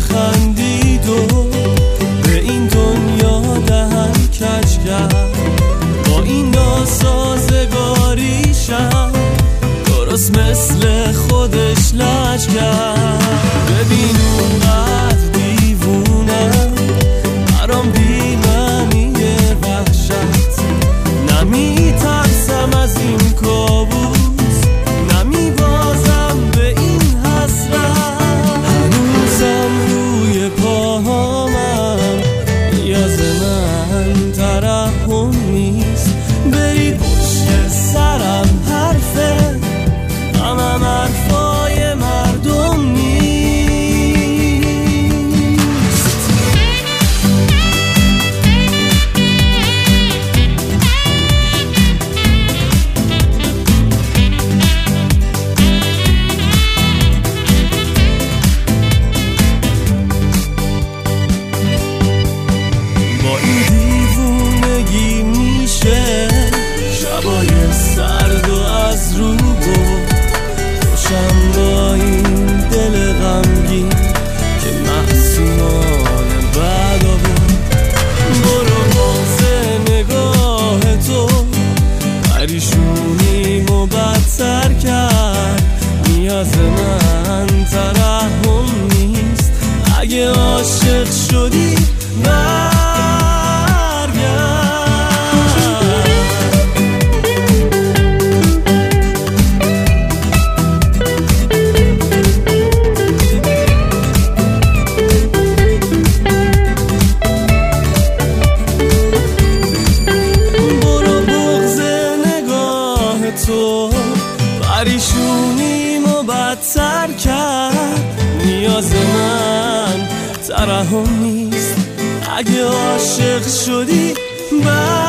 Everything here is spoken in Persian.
خندید و به این دنیا دهن کج کرد. با این ناسازگاریشم درست مثل خودش لج کرد. ببین اونقدر دیوونم، برام بی معنیه وحشت. نمیترسم از این کابوس، نمیبازم به این حسرت. هنوزم روی پاهامم، نیاز من ترحم نیست. بری پشت سرم حرفه، همم حرفای مردم نیست. با این دیوونگی میشه شبای سرد و از رو بود خوشم با این دل غمگین که محسومان بعدا بود. برو باز نگاه تو پریشونیم و بدتر کرد. نیاز من ترحم نیست، اگه عاشق شدی تو پریشونیم و بدتر کرد. نیاز من ترحم نیست، اگه عاشق شدی